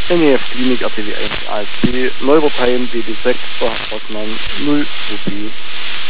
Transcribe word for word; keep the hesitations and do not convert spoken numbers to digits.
N E F Klinik A T W eins A S B, Neubertheim B B sechs, Osman null zwei B.